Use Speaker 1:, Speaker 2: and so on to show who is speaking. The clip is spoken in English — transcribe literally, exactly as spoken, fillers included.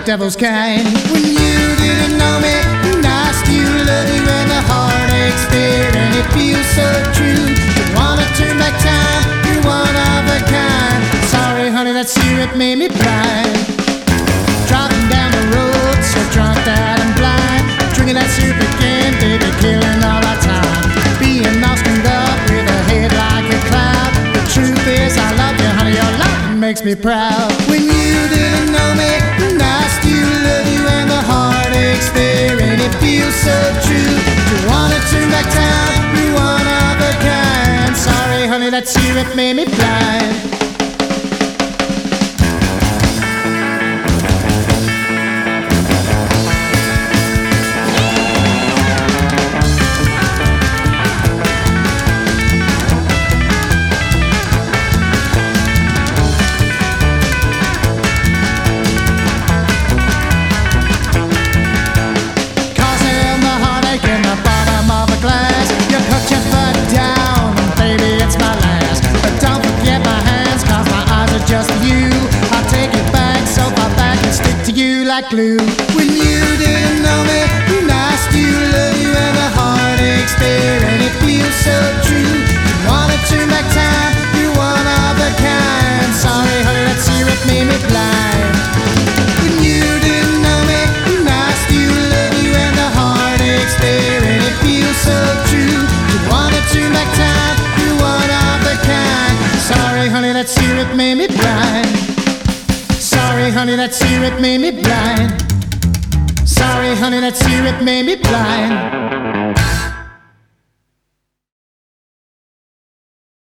Speaker 1: devil's kind. When you didn't know me, I still love you and the heartache's there and it feels so true. You wanna turn back time, you're one of a kind. Sorry honey, that syrup made me blind. Driving down the road, so drunk that I'm blind. Drinking that syrup again, baby, killing all our time. Being all screwed up with a head like a cloud. The truth is I love you honey, your love makes me proud. When you didn't know me, I still love you and the heartache's there and it feels so true. You wanna turn back time, you're one of a kind. Sorry honey, that syrup made me blind. Just you, I'll take it back so far back and stick to you like glue. When you didn't know me, I still love you and the heartache's there and it feels so true. You wanna turn back time, you're one of a kind. Sorry honey, that syrup made me blind. When you didn't know me, I still love you and the heartache's there and it feels so true. You wanna turn back time, you're one of a kind. Sorry honey, that syrup made me blind. Sorry honey, that syrup made me blind. Sorry honey, that syrup made me blind.